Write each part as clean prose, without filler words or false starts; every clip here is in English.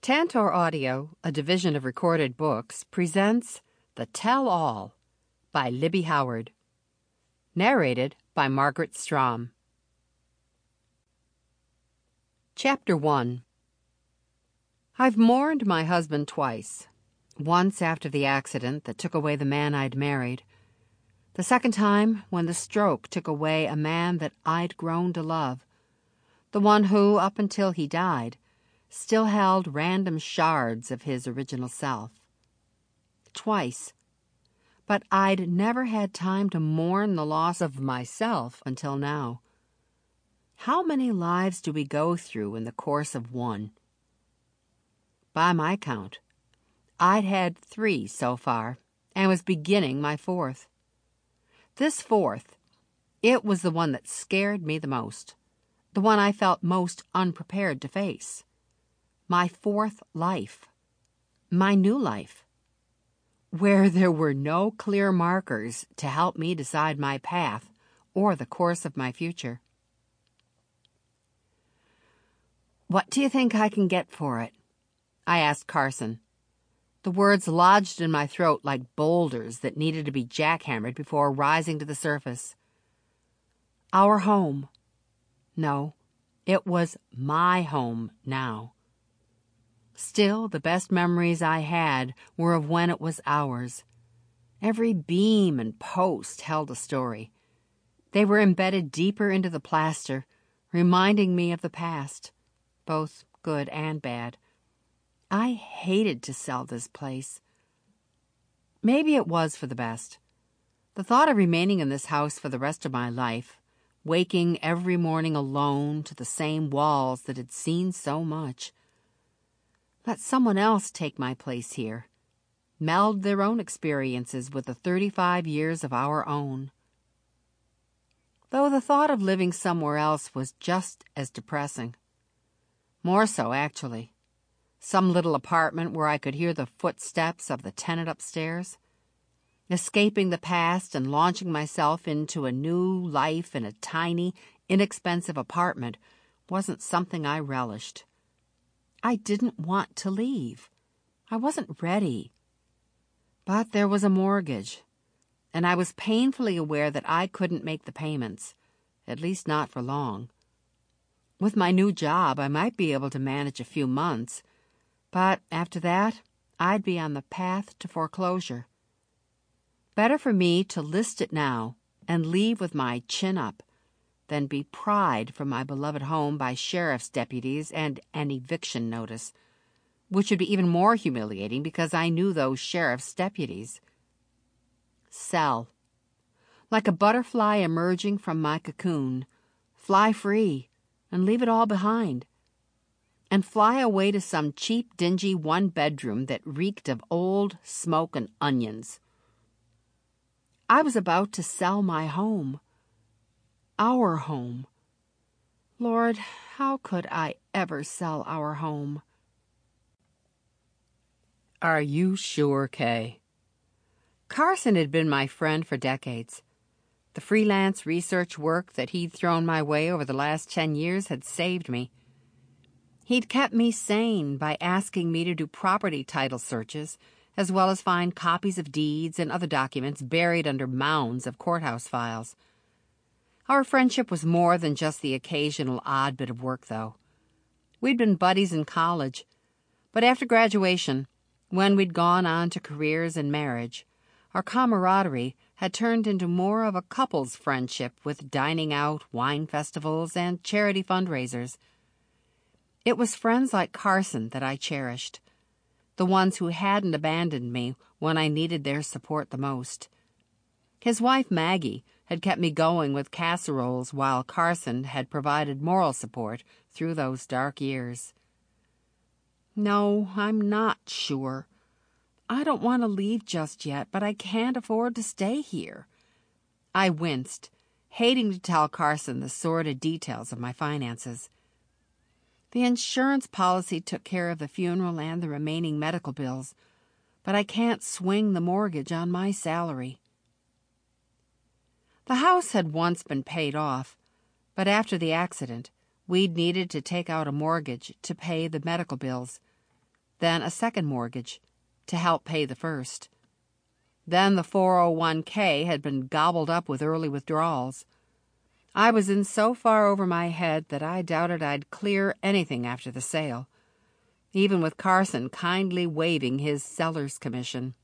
Tantor Audio, a division of Recorded Books, presents The Tell-All by Libby Howard. Narrated by Margaret Strom. Chapter 1. I've mourned my husband twice. Once after the accident that took away the man I'd married. The second time when the stroke took away a man that I'd grown to love. The one who, up until he died, still held random shards of his original self. Twice. But I'd never had time to mourn the loss of myself until now. How many lives do we go through in the course of one? By my count, I'd had 3 so far, and was beginning my 4th. This 4th, it was the one that scared me the most, the one I felt most unprepared to face. My 4th life, my new life, where there were no clear markers to help me decide my path or the course of my future. "What do you think I can get for it?" I asked Carson. The words lodged in my throat like boulders that needed to be jackhammered before rising to the surface. Our home. No, it was my home now. Still, the best memories I had were of when it was ours. Every beam and post held a story. They were embedded deeper into the plaster, reminding me of the past, both good and bad. I hated to sell this place. Maybe it was for the best. The thought of remaining in this house for the rest of my life, waking every morning alone to the same walls that had seen so much. Let someone else take my place here, meld their own experiences with the 35 years of our own. Though the thought of living somewhere else was just as depressing. More so, actually. Some little apartment where I could hear the footsteps of the tenant upstairs. Escaping the past and launching myself into a new life in a tiny, inexpensive apartment wasn't something I relished. I didn't want to leave. I wasn't ready. But there was a mortgage, and I was painfully aware that I couldn't make the payments, at least not for long. With my new job, I might be able to manage a few months, but after that, I'd be on the path to foreclosure. Better for me to list it now and leave with my chin up than be pried from my beloved home by sheriff's deputies and an eviction notice, which would be even more humiliating because I knew those sheriff's deputies. Sell. Like a butterfly emerging from my cocoon, fly free and leave it all behind. And fly away to some cheap, dingy one-bedroom that reeked of old smoke and onions. I was about to sell my home. Our home. Lord, how could I ever sell our home? Are you sure, Kay? Carson had been my friend for decades. The freelance research work that he'd thrown my way over the last 10 years had saved me. He'd kept me sane by asking me to do property title searches, as well as find copies of deeds and other documents buried under mounds of courthouse files. Our friendship was more than just the occasional odd bit of work, though. We'd been buddies in college, but after graduation, when we'd gone on to careers and marriage, our camaraderie had turned into more of a couple's friendship with dining out, wine festivals, and charity fundraisers. It was friends like Carson that I cherished, the ones who hadn't abandoned me when I needed their support the most. His wife, Maggie, had kept me going with casseroles while Carson had provided moral support through those dark years. No, I'm not sure. I don't want to leave just yet, but I can't afford to stay here. I winced, hating to tell Carson the sordid details of my finances. The insurance policy took care of the funeral and the remaining medical bills, but I can't swing the mortgage on my salary. The house had once been paid off, but after the accident, we'd needed to take out a mortgage to pay the medical bills. then a second mortgage to help pay the first. Then the 401k had been gobbled up with early withdrawals. I was in so far over my head that I doubted I'd clear anything after the sale, even with Carson kindly waiving his seller's commission.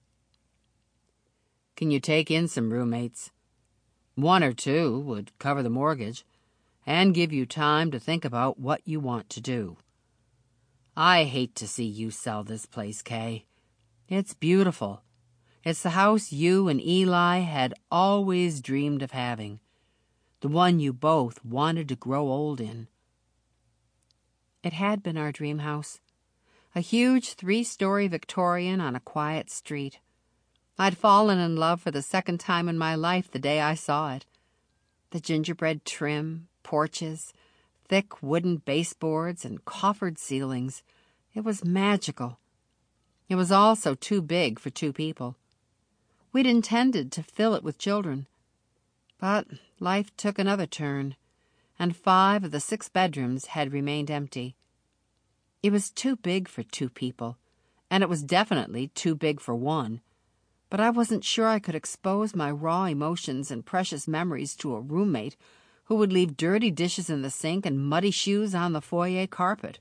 Can you take in some roommates? 1 or 2 would cover the mortgage and give you time to think about what you want to do. I hate to see you sell this place, Kay. It's beautiful. It's the house you and Eli had always dreamed of having, the one you both wanted to grow old in. It had been our dream house, a huge 3-story Victorian on a quiet street. I'd fallen in love for the second time in my life the day I saw it. The gingerbread trim, porches, thick wooden baseboards, and coffered ceilings. It was magical. It was also too big for 2 people. We'd intended to fill it with children. But life took another turn, and 5 of the 6 bedrooms had remained empty. It was too big for 2 people, and it was definitely too big for 1. But I wasn't sure I could expose my raw emotions and precious memories to a roommate who would leave dirty dishes in the sink and muddy shoes on the foyer carpet.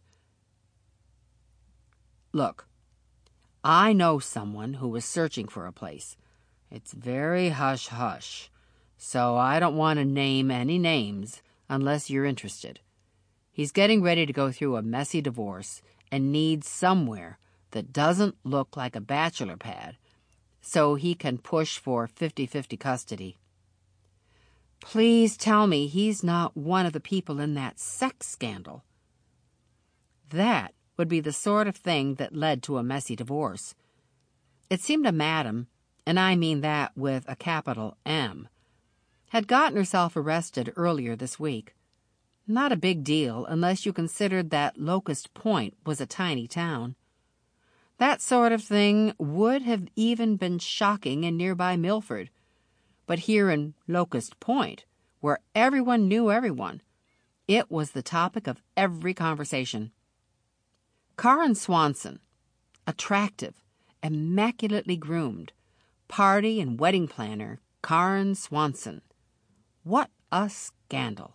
Look, I know someone who is searching for a place. It's very hush-hush, so I don't want to name any names unless you're interested. He's getting ready to go through a messy divorce and needs somewhere that doesn't look like a bachelor pad, so he can push for 50-50 custody. Please tell me he's not one of the people in that sex scandal. That would be the sort of thing that led to a messy divorce. It seemed a madam, and I mean that with a capital M, had gotten herself arrested earlier this week. Not a big deal unless you considered that Locust Point was a tiny town. That sort of thing would have even been shocking in nearby Milford. But here in Locust Point, where everyone knew everyone, it was the topic of every conversation. Karen Swanson, attractive, immaculately groomed, party and wedding planner Karen Swanson. What a scandal.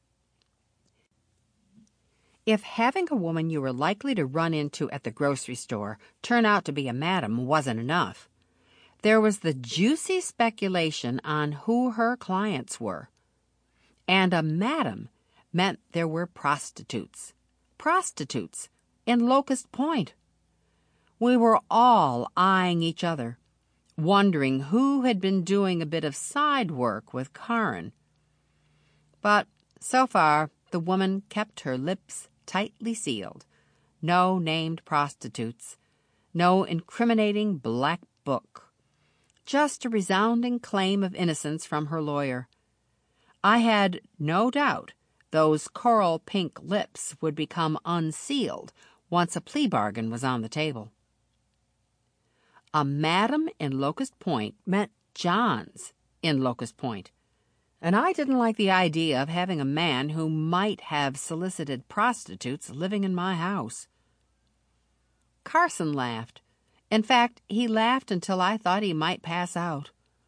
If having a woman you were likely to run into at the grocery store turn out to be a madam wasn't enough, there was the juicy speculation on who her clients were. And a madam meant there were prostitutes. Prostitutes in Locust Point. We were all eyeing each other, wondering who had been doing a bit of side work with Karen. But so far, the woman kept her lips tightly sealed. No named prostitutes. No incriminating black book. Just a resounding claim of innocence from her lawyer. I had no doubt those coral pink lips would become unsealed once a plea bargain was on the table. A madam in Locust Point meant Johns in Locust Point, and I didn't like the idea of having a man who might have solicited prostitutes living in my house. Carson laughed. In fact, he laughed until I thought he might pass out.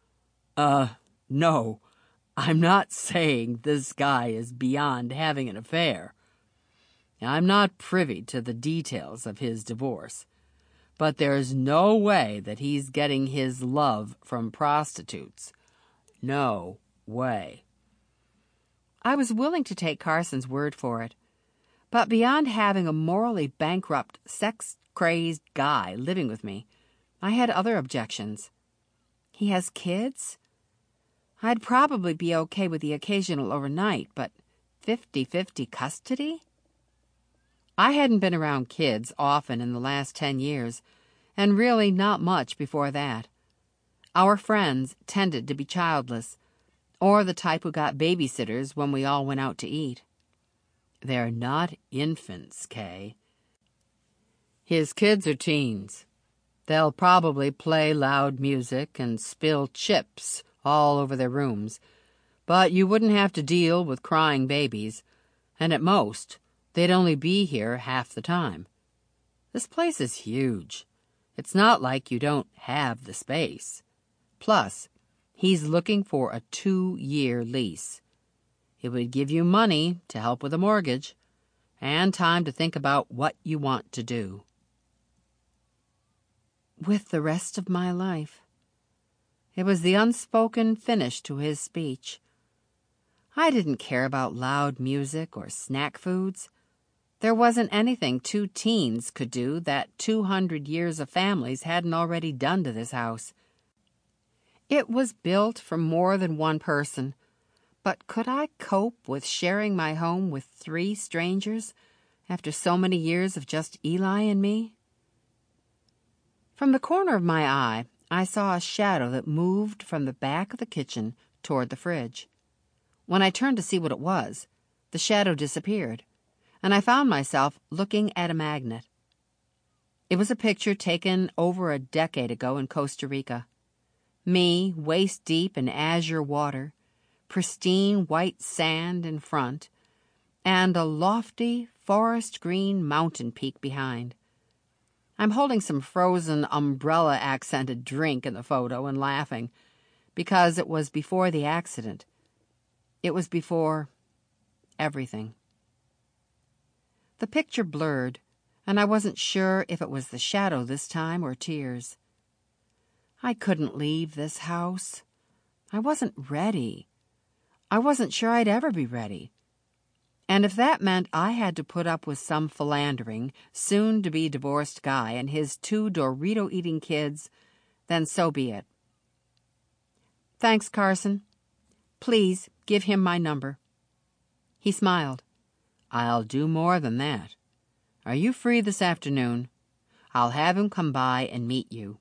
No, I'm not saying this guy is beyond having an affair. I'm not privy to the details of his divorce, but there's no way that he's getting his love from prostitutes. No way. I was willing to take Carson's word for it, but beyond having a morally bankrupt, sex-crazed guy living with me, I had other objections. He has kids? I'd probably be okay with the occasional overnight, but 50-50 custody? I hadn't been around kids often in the last 10 years, and really not much before that. Our friends tended to be childless, or the type who got babysitters when we all went out to eat. They're not infants, Kay. His kids are teens. They'll probably play loud music and spill chips all over their rooms, but you wouldn't have to deal with crying babies, and at most, they'd only be here half the time. This place is huge. It's not like you don't have the space. Plus, he's looking for a 2-year lease. It would give you money to help with a mortgage and time to think about what you want to do. With the rest of my life. It was the unspoken finish to his speech. I didn't care about loud music or snack foods. There wasn't anything 2 teens could do that 200 years of families hadn't already done to this house. It was built for more than one person, but could I cope with sharing my home with 3 strangers after so many years of just Eli and me? From the corner of my eye, I saw a shadow that moved from the back of the kitchen toward the fridge. When I turned to see what it was, the shadow disappeared, and I found myself looking at a magnet. It was a picture taken over a decade ago in Costa Rica. Me, waist-deep in azure water, pristine white sand in front, and a lofty, forest-green mountain peak behind. I'm holding some frozen umbrella-accented drink in the photo and laughing, because it was before the accident. It was before everything. The picture blurred, and I wasn't sure if it was the shadow this time or tears. I couldn't leave this house. I wasn't ready. I wasn't sure I'd ever be ready. And if that meant I had to put up with some philandering, soon-to-be divorced guy and his 2 Dorito-eating kids, then so be it. Thanks, Carson. Please give him my number. He smiled. I'll do more than that. Are you free this afternoon? I'll have him come by and meet you.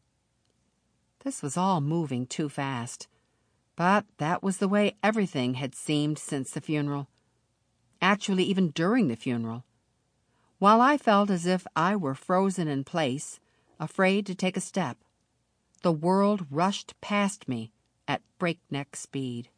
This was all moving too fast, but that was the way everything had seemed since the funeral. Actually, even during the funeral. While I felt as if I were frozen in place, afraid to take a step, the world rushed past me at breakneck speed.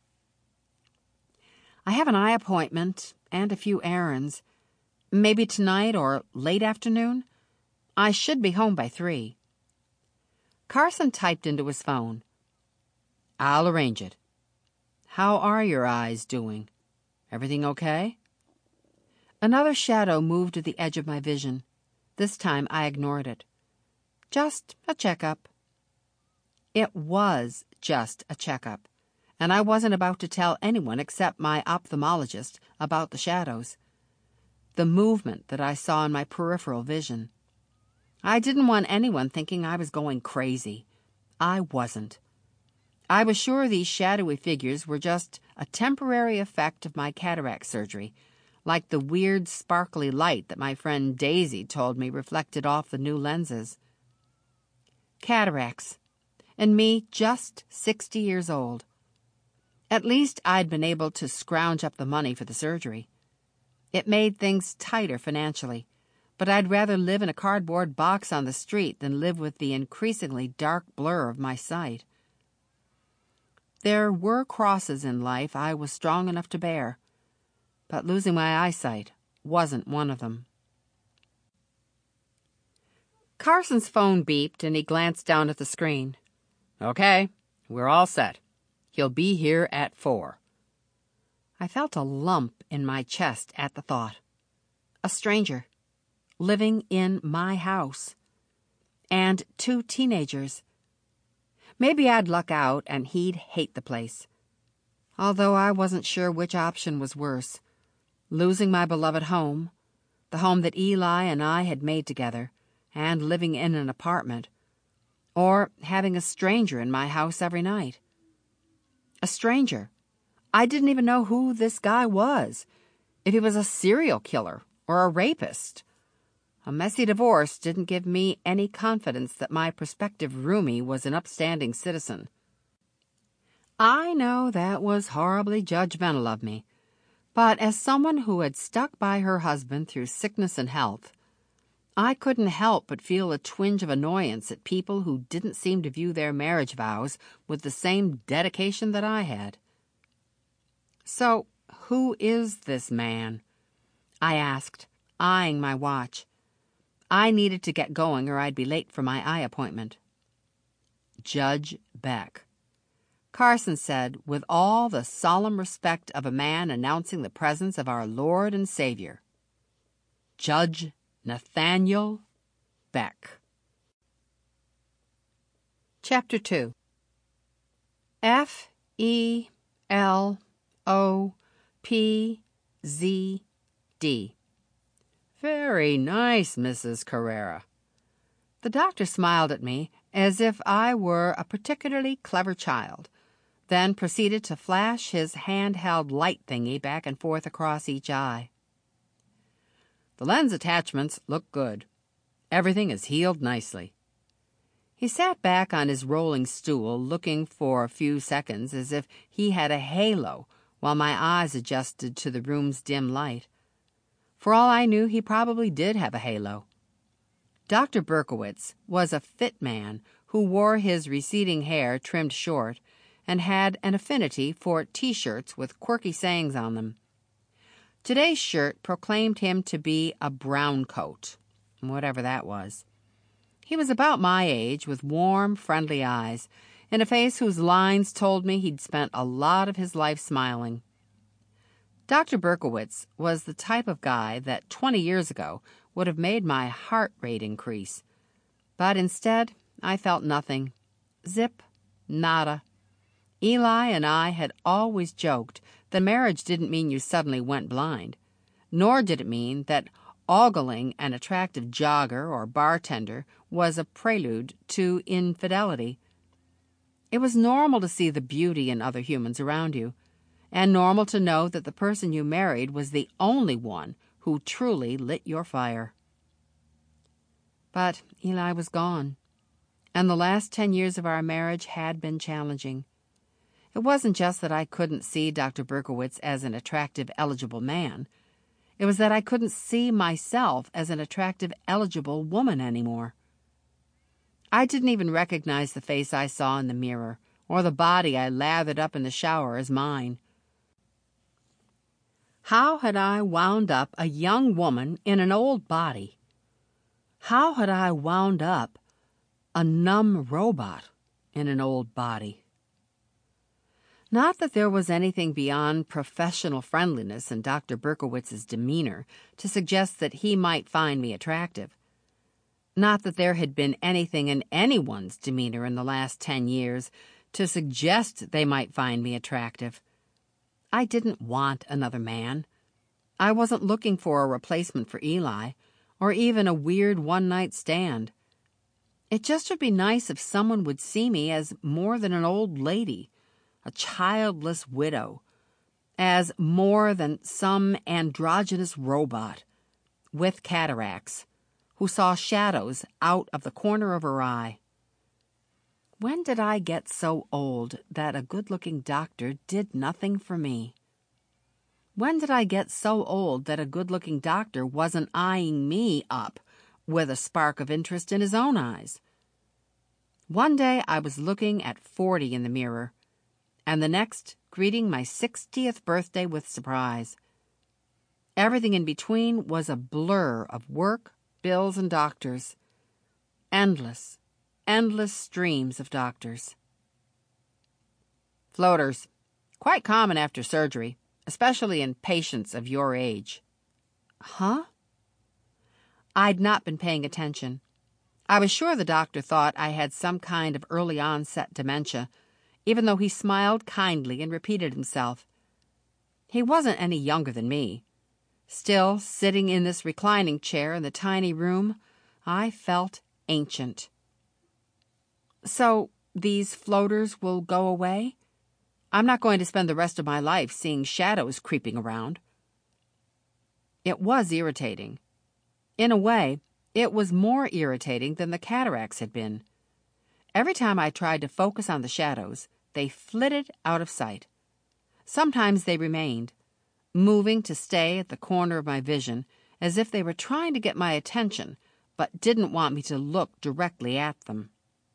I have an eye appointment and a few errands. Maybe tonight or late afternoon? I should be home by 3. Carson typed into his phone. I'll arrange it. How are your eyes doing? Everything okay? Another shadow moved to the edge of my vision. This time I ignored it. Just a checkup. It was just a checkup, and I wasn't about to tell anyone except my ophthalmologist about the shadows, the movement that I saw in my peripheral vision. I didn't want anyone thinking I was going crazy. I wasn't. I was sure these shadowy figures were just a temporary effect of my cataract surgery, like the weird sparkly light that my friend Daisy told me reflected off the new lenses. Cataracts, and me just 60 years old. At least I'd been able to scrounge up the money for the surgery. It made things tighter financially, but I'd rather live in a cardboard box on the street than live with the increasingly dark blur of my sight. There were crosses in life I was strong enough to bear, but losing my eyesight wasn't one of them. Carson's phone beeped and he glanced down at the screen. Okay, we're all set. He'll be here at 4. I felt a lump in my chest at the thought. A stranger, living in my house, and 2 teenagers. Maybe I'd luck out and he'd hate the place, although I wasn't sure which option was worse. Losing my beloved home, the home that Eli and I had made together, and living in an apartment, or having a stranger in my house every night. A stranger. I didn't even know who this guy was, if he was a serial killer or a rapist. A messy divorce didn't give me any confidence that my prospective roomie was an upstanding citizen. I know that was horribly judgmental of me, but as someone who had stuck by her husband through sickness and health, I couldn't help but feel a twinge of annoyance at people who didn't seem to view their marriage vows with the same dedication that I had. So, who is this man? I asked, eyeing my watch. I needed to get going or I'd be late for my eye appointment. Judge Beck. Carson said, with all the solemn respect of a man announcing the presence of our Lord and Savior. Judge Nathaniel Beck. Chapter 2. FELOPZD. Very nice, Mrs. Carrera. The doctor smiled at me as if I were a particularly clever child, then proceeded to flash his handheld light thingy back and forth across each eye. The lens attachments look good. Everything is healed nicely. He sat back on his rolling stool, looking for a few seconds as if he had a halo while my eyes adjusted to the room's dim light. For all I knew, he probably did have a halo. Dr. Berkowitz was a fit man who wore his receding hair trimmed short and had an affinity for T-shirts with quirky sayings on them. Today's shirt proclaimed him to be a brown coat, whatever that was. He was about my age, with warm, friendly eyes, and a face whose lines told me he'd spent a lot of his life smiling. Dr. Berkowitz was the type of guy that 20 years ago would have made my heart rate increase. But instead, I felt nothing. Zip, nada. Eli and I had always joked that marriage didn't mean you suddenly went blind, nor did it mean that ogling an attractive jogger or bartender was a prelude to infidelity. It was normal to see the beauty in other humans around you, and normal to know that the person you married was the only one who truly lit your fire. But Eli was gone, and the last 10 years of our marriage had been challenging. It wasn't just that I couldn't see Dr. Berkowitz as an attractive, eligible man. It was that I couldn't see myself as an attractive, eligible woman anymore. I didn't even recognize the face I saw in the mirror, or the body I lathered up in the shower as mine. How had I wound up a young woman in an old body? How had I wound up a numb robot in an old body? Not that there was anything beyond professional friendliness in Dr. Berkowitz's demeanor to suggest that he might find me attractive. Not that there had been anything in anyone's demeanor in the last 10 years to suggest they might find me attractive. I didn't want another man. I wasn't looking for a replacement for Eli, or even a weird one-night stand. It just would be nice if someone would see me as more than an old lady, a childless widow, as more than some androgynous robot with cataracts who saw shadows out of the corner of her eye. When did I get so old that a good-looking doctor did nothing for me? When did I get so old that a good-looking doctor wasn't eyeing me up with a spark of interest in his own eyes? One day I was looking at 40 in the mirror, and the next greeting my 60th birthday with surprise. Everything in between was a blur of work, bills, and doctors. Endless streams of doctors. Floaters. Quite common after surgery, especially in patients of your age. Huh? I'd not been paying attention. I was sure the doctor thought I had some kind of early onset dementia, even though he smiled kindly and repeated himself. He wasn't any younger than me. Still, sitting in this reclining chair in the tiny room, I felt ancient. So, these floaters will go away? I'm not going to spend the rest of my life seeing shadows creeping around. It was irritating. In a way, it was more irritating than the cataracts had been. Every time I tried to focus on the shadows, they flitted out of sight. Sometimes they remained, moving to stay at the corner of my vision, as if they were trying to get my attention, but didn't want me to look directly at them.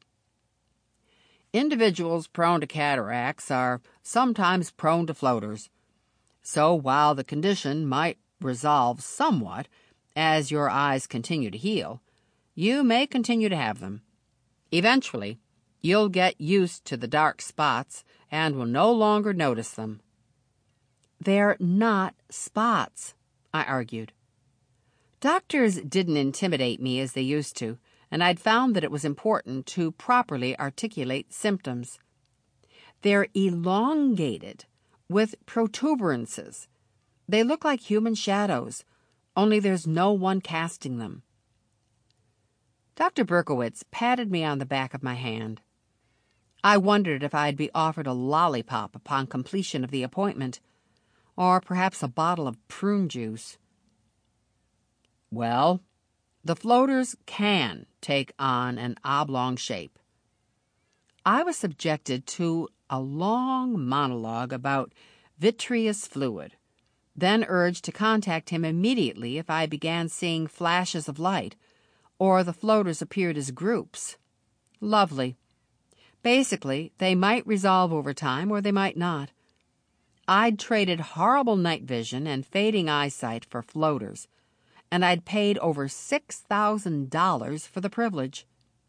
Individuals prone to cataracts are sometimes prone to floaters. So while the condition might resolve somewhat as your eyes continue to heal, you may continue to have them. Eventually, you'll get used to the dark spots and will no longer notice them." "They're not spots," I argued. Doctors didn't intimidate me as they used to, and I'd found that it was important to properly articulate symptoms. "They're elongated, with protuberances. They look like human shadows, only there's no one casting them." Dr. Berkowitz patted me on the back of my hand. I wondered if I'd be offered a lollipop upon completion of the appointment, or perhaps a bottle of prune juice. "Well, the floaters can take on an oblong shape." I was subjected to a long monologue about vitreous fluid, then urged to contact him immediately if I began seeing flashes of light, or the floaters appeared as groups. Lovely. Basically, they might resolve over time or they might not. I'd traded horrible night vision and fading eyesight for floaters, and I'd paid over $6,000 for the privilege.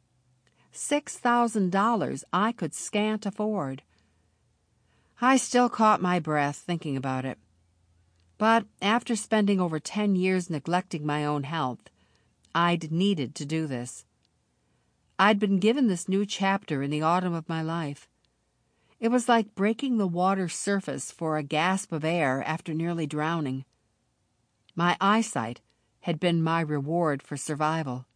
$6,000 I could scant afford. I still caught my breath thinking about it. But after spending over 10 years neglecting my own health, I'd needed to do this. I'd been given this new chapter in the autumn of my life. It was like breaking the water's surface for a gasp of air after nearly drowning. My eyesight had been my reward for survival.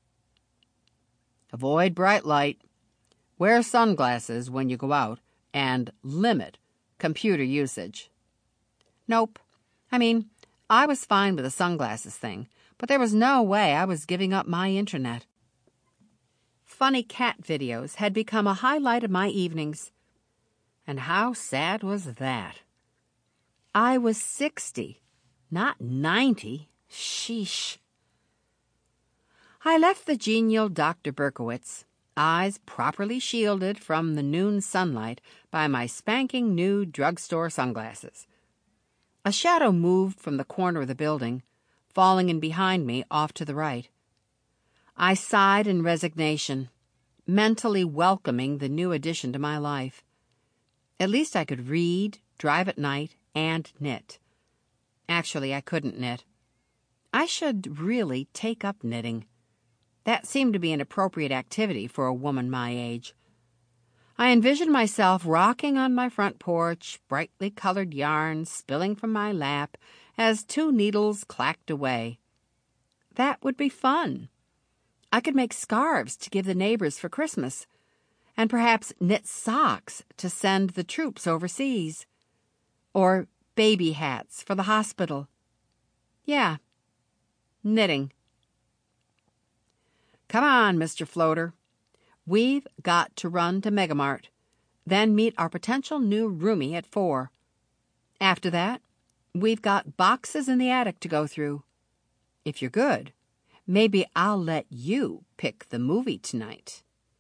Avoid bright light, wear sunglasses when you go out, and limit computer usage. Nope. I was fine with the sunglasses thing, but there was no way I was giving up my internet. Funny cat videos had become a highlight of my evenings. And how sad was that? I was 60, not 90. Sheesh. I left the genial Dr. Berkowitz, eyes properly shielded from the noon sunlight by my spanking new drugstore sunglasses. A shadow moved from the corner of the building, falling in behind me off to the right. I sighed in resignation, mentally welcoming the new addition to my life. At least I could read, drive at night, and knit. Actually, I couldn't knit. I should really take up knitting. That seemed to be an appropriate activity for a woman my age. I envisioned myself rocking on my front porch, brightly colored yarn spilling from my lap as 2 needles clacked away. That would be fun. I could make scarves to give the neighbors for Christmas, and perhaps knit socks to send the troops overseas, or baby hats for the hospital. Yeah, knitting. Come on, Mr. Floater. We've got to run to Megamart, then meet our potential new roomie at 4. After that, we've got boxes in the attic to go through. If you're good, maybe I'll let you pick the movie tonight.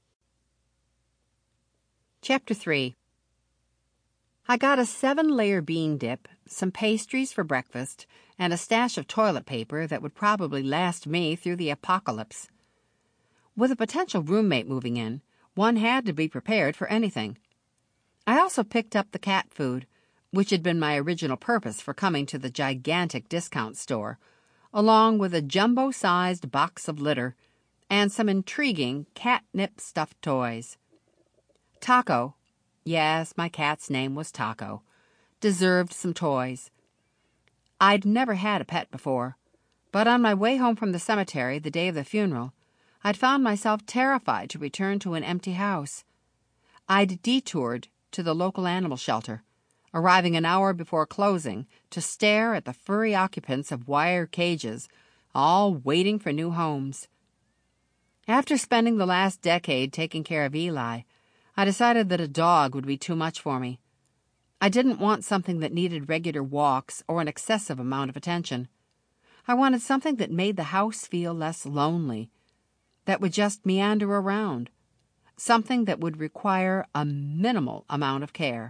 Chapter 3. I got a 7-layer bean dip, some pastries for breakfast, and a stash of toilet paper that would probably last me through the apocalypse. With a potential roommate moving in, one had to be prepared for anything. I also picked up the cat food, which had been my original purpose for coming to the gigantic discount store, along with a jumbo-sized box of litter and some intriguing catnip stuffed toys. Taco, yes, my cat's name was Taco, deserved some toys. I'd never had a pet before, but on my way home from the cemetery the day of the funeral, I'd found myself terrified to return to an empty house. I'd detoured to the local animal shelter, arriving an hour before closing to stare at the furry occupants of wire cages, all waiting for new homes. After spending the last decade taking care of Eli, I decided that a dog would be too much for me. I didn't want something that needed regular walks or an excessive amount of attention. I wanted something that made the house feel less lonely, that would just meander around, something that would require a minimal amount of care.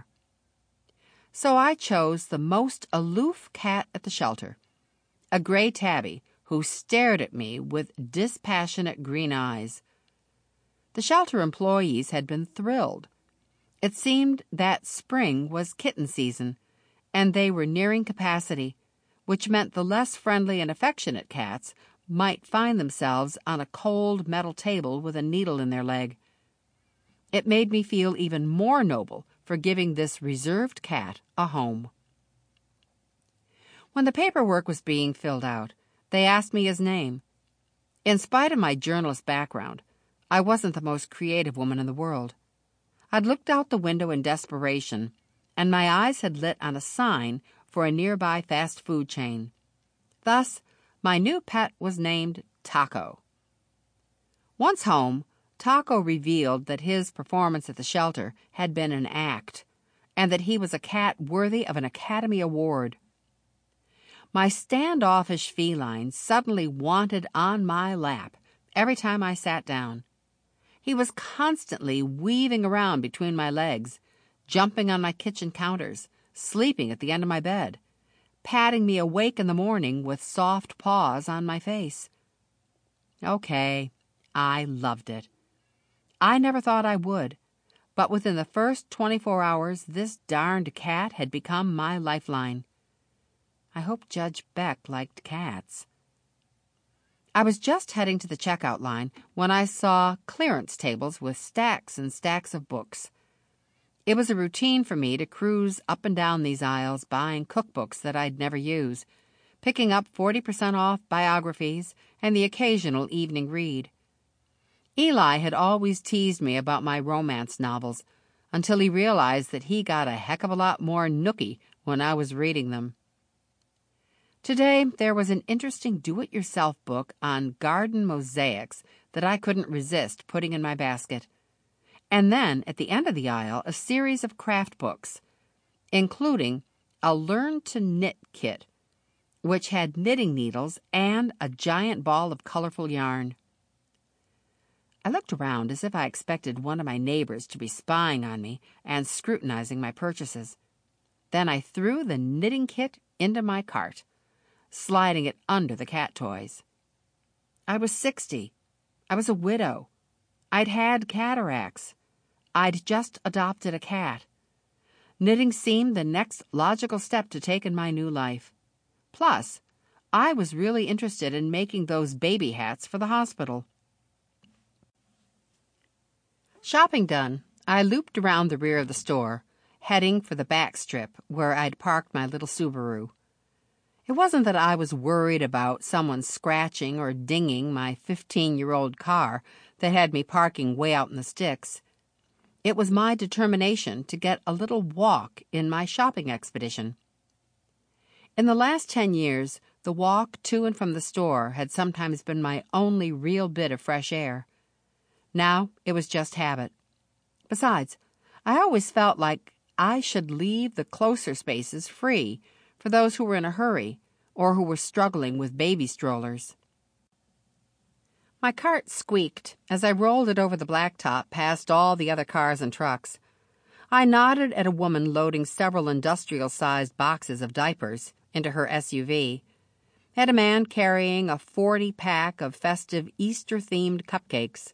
So I chose the most aloof cat at the shelter, a gray tabby who stared at me with dispassionate green eyes. The shelter employees had been thrilled. It seemed that spring was kitten season, and they were nearing capacity, which meant the less friendly and affectionate cats might find themselves on a cold metal table with a needle in their leg. It made me feel even more noble for giving this reserved cat a home. When the paperwork was being filled out, they asked me his name. In spite of my journalist background, I wasn't the most creative woman in the world. I'd looked out the window in desperation, and my eyes had lit on a sign for a nearby fast food chain. Thus, my new pet was named Taco. Once home, Taco revealed that his performance at the shelter had been an act, and that he was a cat worthy of an Academy Award. My standoffish feline suddenly wanted on my lap every time I sat down. He was constantly weaving around between my legs, jumping on my kitchen counters, sleeping at the end of my bed, patting me awake in the morning with soft paws on my face. Okay, I loved it. I never thought I would, but within the first 24 hours, this darned cat had become my lifeline. I hope Judge Beck liked cats. I was just heading to the checkout line when I saw clearance tables with stacks and stacks of books. It was a routine for me to cruise up and down these aisles buying cookbooks that I'd never use, picking up 40% off biographies and the occasional evening read. Eli had always teased me about my romance novels until he realized that he got a heck of a lot more nookie when I was reading them. Today, there was an interesting do-it-yourself book on garden mosaics that I couldn't resist putting in my basket. And then, at the end of the aisle, a series of craft books, including a learn-to-knit kit, which had knitting needles and a giant ball of colorful yarn. I looked around as if I expected one of my neighbors to be spying on me and scrutinizing my purchases. Then I threw the knitting kit into my cart, sliding it under the cat toys. I was 60. I was a widow. I'd had cataracts. I'd just adopted a cat. Knitting seemed the next logical step to take in my new life. Plus, I was really interested in making those baby hats for the hospital. Shopping done, I looped around the rear of the store, heading for the back strip where I'd parked my little Subaru. It wasn't that I was worried about someone scratching or dinging my 15-year-old car that had me parking way out in the sticks. It was my determination to get a little walk in my shopping expedition. In the last 10 years, the walk to and from the store had sometimes been my only real bit of fresh air. Now it was just habit. Besides, I always felt like I should leave the closer spaces free for those who were in a hurry or who were struggling with baby strollers. My cart squeaked as I rolled it over the blacktop past all the other cars and trucks. I nodded at a woman loading several industrial-sized boxes of diapers into her SUV, at a man carrying a 40-pack of festive Easter-themed cupcakes.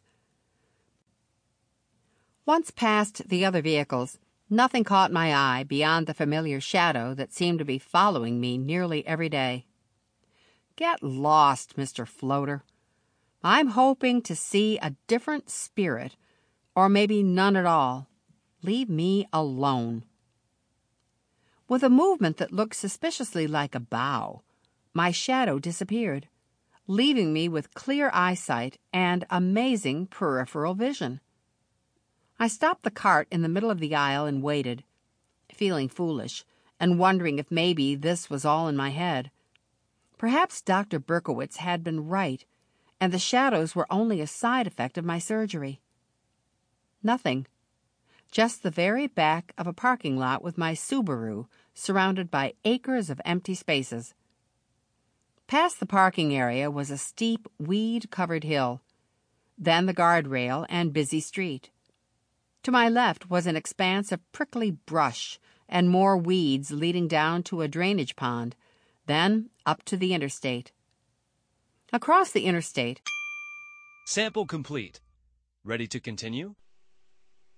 Once past the other vehicles, nothing caught my eye beyond the familiar shadow that seemed to be following me nearly every day. Get lost, Mr. Floater. I'm hoping to see a different spirit, or maybe none at all. Leave me alone. With a movement that looked suspiciously like a bow, my shadow disappeared, leaving me with clear eyesight and amazing peripheral vision. I stopped the cart in the middle of the aisle and waited, feeling foolish and wondering if maybe this was all in my head. Perhaps Dr. Berkowitz had been right, and the shadows were only a side effect of my surgery. Nothing. Just the very back of a parking lot with my Subaru surrounded by acres of empty spaces. Past the parking area was a steep, weed-covered hill, then the guardrail and busy street. To my left was an expanse of prickly brush and more weeds leading down to a drainage pond, then up to the interstate. Across the interstate. Sample complete. Ready to continue?